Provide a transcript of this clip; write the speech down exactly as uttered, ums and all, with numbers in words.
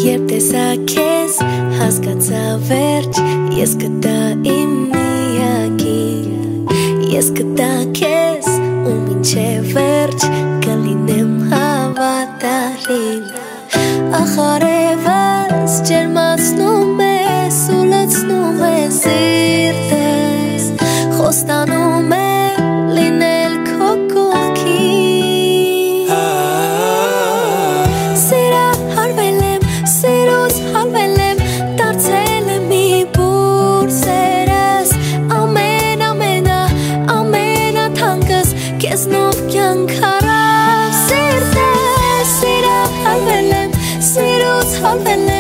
Երբ տեսա քեզ հասկացա վերջ Ես կտա իմ միակին Ես կտա քեզ ու մինչև վերջ Կլինեմ հավատարիմ Ախարևս ջերմացնում ես ու լցնում ես սիրտս Խոստանում եմ լինել քո կողքին Սիրահարվել եմ, սիրուց հարվել եմ Դարձել եմ մի բուր սերս Ամեն ամենա, ամենաթանկս Քեզնով կյանք առավ սիրտս Սիրահարվել եմ, սիրուց հարվել եմ